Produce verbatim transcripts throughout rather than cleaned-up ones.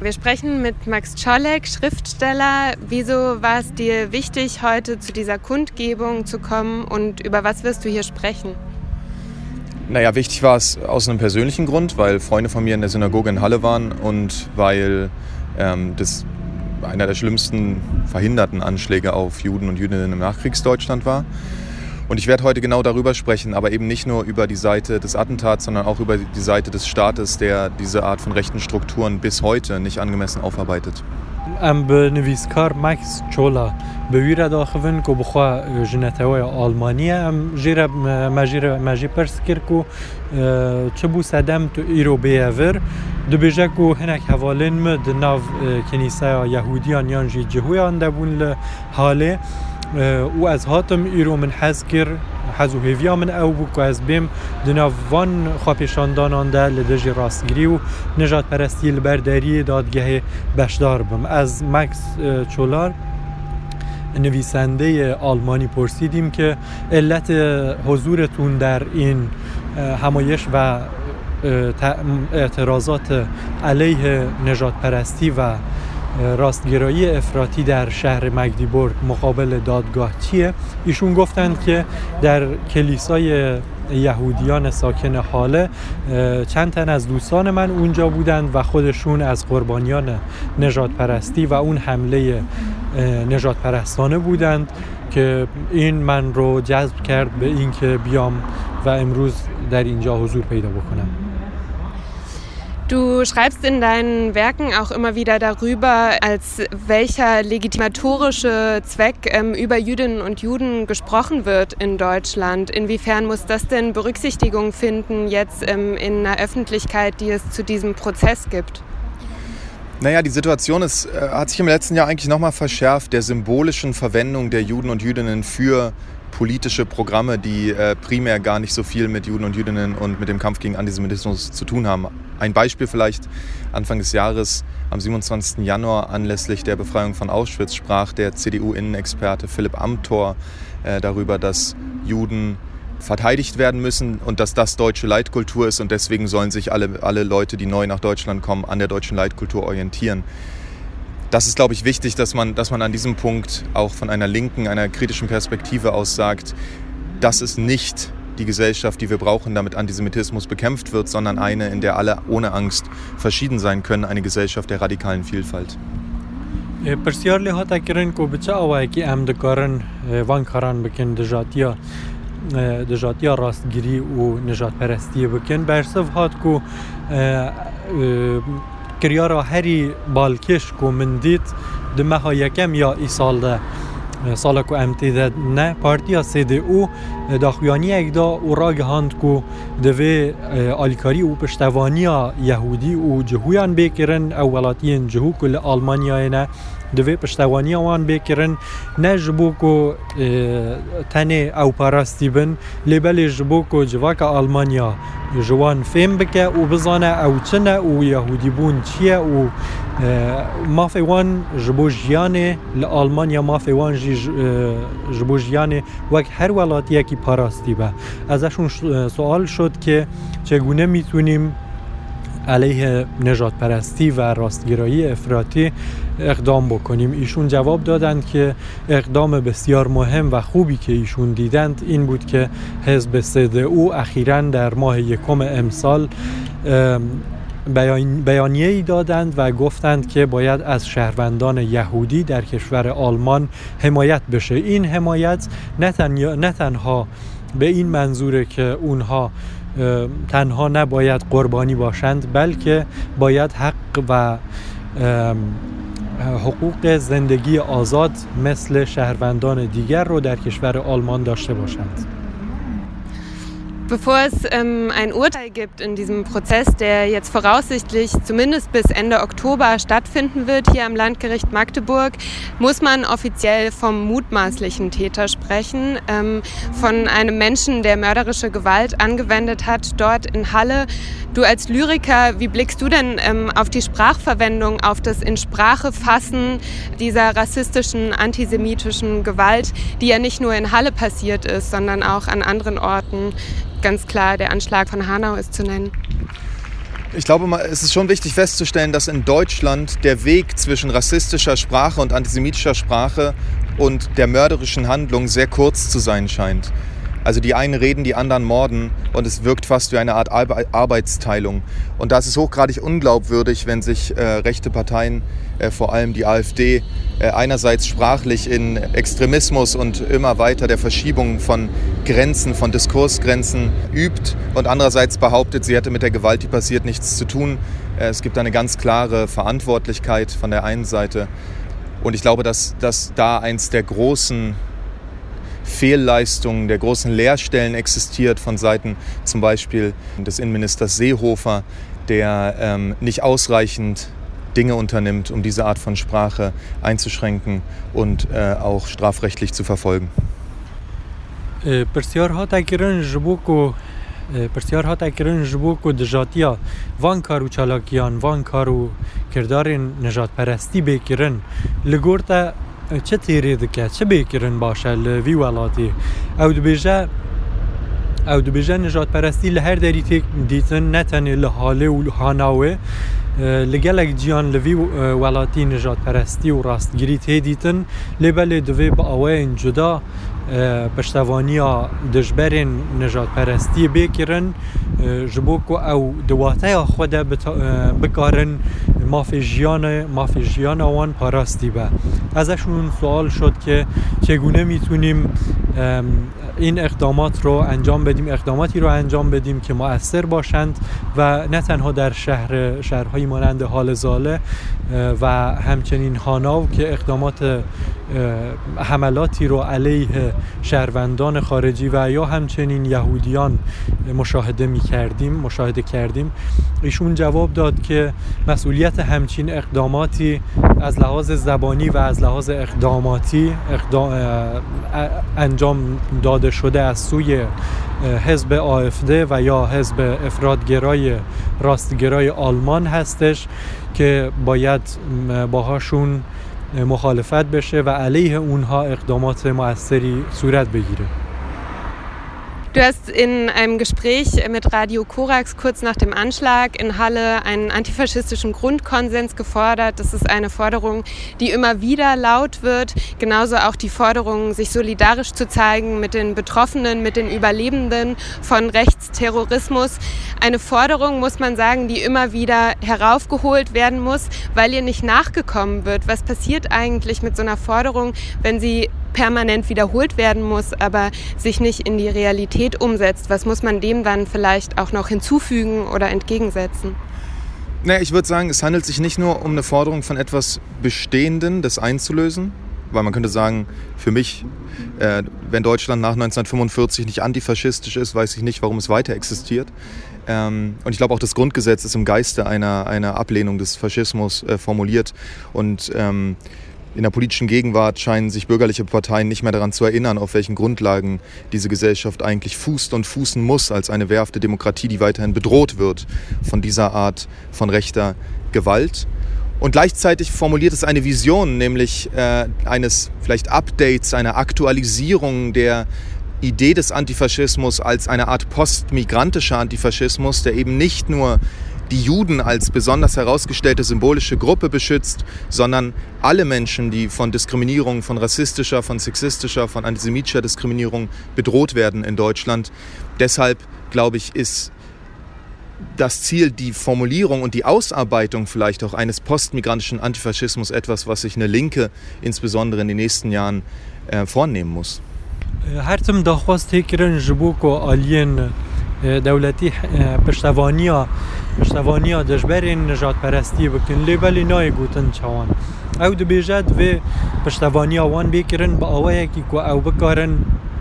Wir sprechen mit Max Czolek, Schriftsteller. Wieso war es dir wichtig, heute zu dieser Kundgebung zu kommen und über was wirst du hier sprechen? Naja, wichtig war es aus einem persönlichen Grund, weil Freunde von mir in der Synagoge in Halle waren und weil ähm, das einer der schlimmsten verhinderten Anschläge auf Juden und Jüdinnen im Nachkriegsdeutschland war. Und ich werde heute genau darüber sprechen, aber eben nicht nur über die Seite des Attentats, sondern auch über die Seite des Staates, der diese Art von rechten Strukturen bis heute nicht angemessen aufarbeitet. ام به نویسکار مکس چولا به ویرا داخون کو بخوا جنتوی آلمانیه ام جیره ماجیره ماجی پرس کرکو چه بو صدم تو ایرو بیاور دو بیجا کو هنک حوالین مد ناو کنیسه یهودیان یان جی جهویان دبون لحاله و از هاتم ایرو من حز کر حزو هیویا من او بو که از بیم دناو وان خواپیشاندانان ده لدجی راستگیری و نجات پرستی البرداری دادگاه بشدار بم. از مکس چولار نویسنده آلمانی پرسیدیم که علت حضورتون در این همایش و اعتراضات علیه نجات پرستی و راستگرایی افراطی در شهر مگدیبورگ مقابل دادگاه چیه؟ ایشون گفتند که در کلیسای یهودیان ساکن حاله چند تن از دوستان من اونجا بودند و خودشون از قربانیان نجات پرستی و اون حمله نجات پرستانه بودند که این من رو جذب کرد به این که بیام و امروز در اینجا حضور پیدا بکنم. Du schreibst in deinen Werken auch immer wieder darüber, als welcher legitimatorische Zweck ähm, über Jüdinnen und Juden gesprochen wird in Deutschland. Inwiefern muss das denn Berücksichtigung finden jetzt ähm, in einer Öffentlichkeit, die es zu diesem Prozess gibt? Naja, die Situation ist, äh, hat sich im letzten Jahr eigentlich nochmal verschärft, der symbolischen Verwendung der Juden und Jüdinnen für politische Programme, die äh, primär gar nicht so viel mit Juden und Jüdinnen und mit dem Kampf gegen Antisemitismus zu tun haben. Ein Beispiel vielleicht: Anfang des Jahres, am siebenundzwanzigsten Januar, anlässlich der Befreiung von Auschwitz, sprach der C D U-Innenexperte Philipp Amthor äh, darüber, dass Juden verteidigt werden müssen und dass das deutsche Leitkultur ist und deswegen sollen sich alle, alle Leute, die neu nach Deutschland kommen, an der deutschen Leitkultur orientieren. Das ist, glaube ich, wichtig, dass man, dass man an diesem Punkt auch von einer linken, einer kritischen Perspektive aus sagt, das ist nicht die Gesellschaft, die wir brauchen, damit Antisemitismus bekämpft wird, sondern eine, in der alle ohne Angst verschieden sein können, eine Gesellschaft der radikalen Vielfalt. پرسیار لی هاتا کرن کو بچه آوای کی ام دکارن وان کاران بکن دجاتیا دجاتیا راستگیری و نجات پرستی بکن برسف هات کو کریارا هری بالکش کو من دید دمه ها یکم یا ای سال ده سال کو امتیده نه پارتیا سی دی او داخویانی اگدا و را گهاند کو دوی آلیکاری و پشتوانیا یهودی و جهویان بکرن اولاتین جهو کل آلمانیا نه دوی پشتوانی آوان بکرن نه جبو کو تنه او پاراستی بن لیبل جبو کو جواک آلمانیا جوان فهم بکه و بزانه او چنه و یهودی بون چیه و مافی وان جبو جیانه لآلمانیا مافی وان جبو جیانه وک هر ولاتی یکی پاراستی به. ازشون سوال شد که چگونه میتونیم علیه نجات پرستی و راستگرایی افراطی اقدام بکنیم. ایشون جواب دادند که اقدام بسیار مهم و خوبی که ایشون دیدند این بود که حزب سی دی او اخیراً در ماه یکم امسال بیانیه‌ای دادند و گفتند که باید از شهروندان یهودی در کشور آلمان حمایت بشه. این حمایت نه تنها به این منظوره که اونها تنها نباید قربانی باشند بلکه باید حق و حقوق زندگی آزاد مثل شهروندان دیگر رو در کشور آلمان داشته باشند. Bevor es ähm, ein Urteil gibt in diesem Prozess, der jetzt voraussichtlich zumindest bis Ende Oktober stattfinden wird, hier am Landgericht Magdeburg, muss man offiziell vom mutmaßlichen Täter sprechen, ähm, von einem Menschen, der mörderische Gewalt angewendet hat, dort in Halle. Du als Lyriker, wie blickst du denn ähm, auf die Sprachverwendung, auf das in Sprache fassen dieser rassistischen, antisemitischen Gewalt, die ja nicht nur in Halle passiert ist, sondern auch an anderen Orten? Ganz klar, der Anschlag von Hanau ist zu nennen. Ich glaube, es ist schon wichtig festzustellen, dass in Deutschland der Weg zwischen rassistischer Sprache und antisemitischer Sprache und der mörderischen Handlung sehr kurz zu sein scheint. Also die einen reden, die anderen morden und es wirkt fast wie eine Art Arbeitsteilung. Und da ist es hochgradig unglaubwürdig, wenn sich äh, rechte Parteien, äh, vor allem die AfD, äh, einerseits sprachlich in Extremismus und immer weiter der Verschiebung von Grenzen, von Diskursgrenzen übt und andererseits behauptet, sie hätte mit der Gewalt, die passiert, nichts zu tun. Äh, es gibt eine ganz klare Verantwortlichkeit von der einen Seite. Und ich glaube, dass, dass da eins der großen Fehlleistungen, der großen Leerstellen existiert von Seiten zum Beispiel des Innenministers Seehofer, der ähm, nicht ausreichend Dinge unternimmt, um diese Art von Sprache einzuschränken und äh, auch strafrechtlich zu verfolgen. پرسیار هات اکرین جبو کو دجاتیا وان کارو چالاکیان وان کارو کردارین نجات پرستی بکرن لگورتا چه تیری دکه چه بکرن باشه لوی ولاتی او دبیجه او دبیجه نجات پرستی لهر داری تک دیتن نتنی لحاله و هاناوه لگلک جیان لوی ولاتی نجات پرستی و راستگیری تی دیتن لبل دوی با اوین جدا پشتوانیا دجبرین نجات پرستی بکرن جبو کو او دواته خود بکارن مافی جیان مافی جیان آوان پاراستی به ازشون سوال شد که چگونه میتونیم این اقدامات رو انجام بدیم اقداماتی رو انجام بدیم که مؤثر باشند و نه تنها در شهر شهرهای مانند حال زاله و همچنین هاناو که اقدامات حملاتی رو علیه شهروندان خارجی و یا همچنین یهودیان مشاهده می کردیم مشاهده کردیم ایشون جواب داد که مسئولیت همچین اقداماتی از لحاظ زبانی و از لحاظ اقداماتی اقدام انجام داده شده از سوی حزب آفده و یا حزب افراطگرای راستگرای آلمان هستش که باید باهاشون مخالفت بشه و علیه اونها اقدامات مؤثری صورت بگیره. Du hast in einem Gespräch mit Radio Korax kurz nach dem Anschlag in Halle einen antifaschistischen Grundkonsens gefordert. Das ist eine Forderung, die immer wieder laut wird. Genauso auch die Forderung, sich solidarisch zu zeigen mit den Betroffenen, mit den Überlebenden von Rechtsterrorismus. Eine Forderung, muss man sagen, die immer wieder heraufgeholt werden muss, weil ihr nicht nachgekommen wird. Was passiert eigentlich mit so einer Forderung, wenn sie permanent wiederholt werden muss, aber sich nicht in die Realität umsetzt? Was muss man dem dann vielleicht auch noch hinzufügen oder entgegensetzen? Naja, ich würde sagen, es handelt sich nicht nur um eine Forderung von etwas Bestehenden, das einzulösen, weil man könnte sagen, für mich, äh, wenn Deutschland nach neunzehnhundertfünfundvierzig nicht antifaschistisch ist, weiß ich nicht, warum es weiter existiert. Ähm, und ich glaube auch, das Grundgesetz ist im Geiste einer, einer Ablehnung des Faschismus äh, formuliert und ähm, in der politischen Gegenwart scheinen sich bürgerliche Parteien nicht mehr daran zu erinnern, auf welchen Grundlagen diese Gesellschaft eigentlich fußt und fußen muss als eine wehrhafte Demokratie, die weiterhin bedroht wird von dieser Art von rechter Gewalt. Und gleichzeitig formuliert es eine Vision, nämlich äh, eines vielleicht Updates, einer Aktualisierung der Idee des Antifaschismus als eine Art postmigrantischer Antifaschismus, der eben nicht nur die Juden als besonders herausgestellte symbolische Gruppe beschützt, sondern alle Menschen, die von Diskriminierung, von rassistischer, von sexistischer, von antisemitischer Diskriminierung bedroht werden in Deutschland. Deshalb, glaube ich, ist das Ziel, die Formulierung und die Ausarbeitung vielleicht auch eines postmigrantischen Antifaschismus etwas, was sich eine Linke insbesondere in den nächsten Jahren äh, vornehmen muss. هرتم دخواست هکرن جبوک و آلین دولتی پشتوانیا پشتوانیا دجبرین نجات پرستی بکن لیبلی نای گوتن چوان او دبیجد و پشتوانیا وان بیکرن با آوه کی کو او بکارن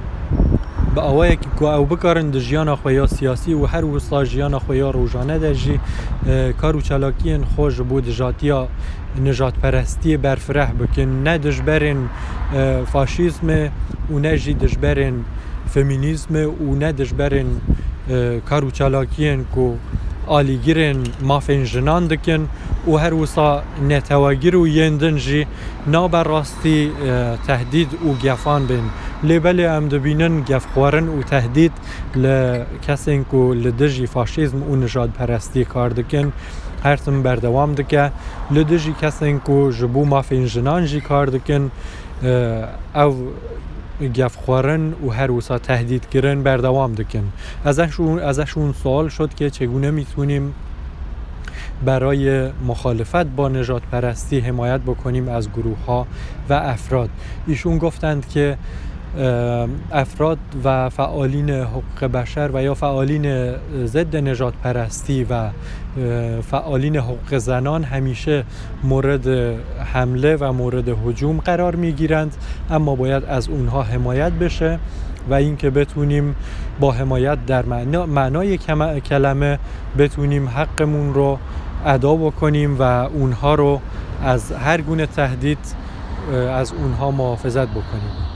با آوه کی کو او بکارن دجیان خویا سیاسی و هر وستا جیان خویا روزانه دجی کارو چالاکین خوش بود جاتیا نجات پرستی برفره بکن نه دجبرین فاشیسم و نه جی دجبرین فمینیسم و نه دجبرین کارو چالاکین کو آلیگیرن مافین جنان دکن و هر وسا نتواگیر و یندن جی نابر راستی تهدید و گفان بین لیبل ام دبینن گف خوارن و تهدید لکسین کو لدجی فاشیزم و نژاد پرستی کار دکن هرتم بردوام دکه لدجی کسین کو جبو مافین جنان جی کار دکن او گف خوارن و هر وسا تهدید کردن بردوام دکن. ازشون ازشون سوال شد که چگونه میتونیم برای مخالفت با نژاد پرستی حمایت بکنیم از گروه ها و افراد. ایشون گفتند که افراد و فعالین حقوق بشر و یا فعالین ضد نژاد پرستی و فعالین حقوق زنان همیشه مورد حمله و مورد هجوم قرار میگیرند، اما باید از اونها حمایت بشه و اینکه بتونیم با حمایت در معنا معنای کلمه بتونیم حقمون رو ادا بکنیم و اونها رو از هر گونه تهدید از اونها محافظت بکنیم.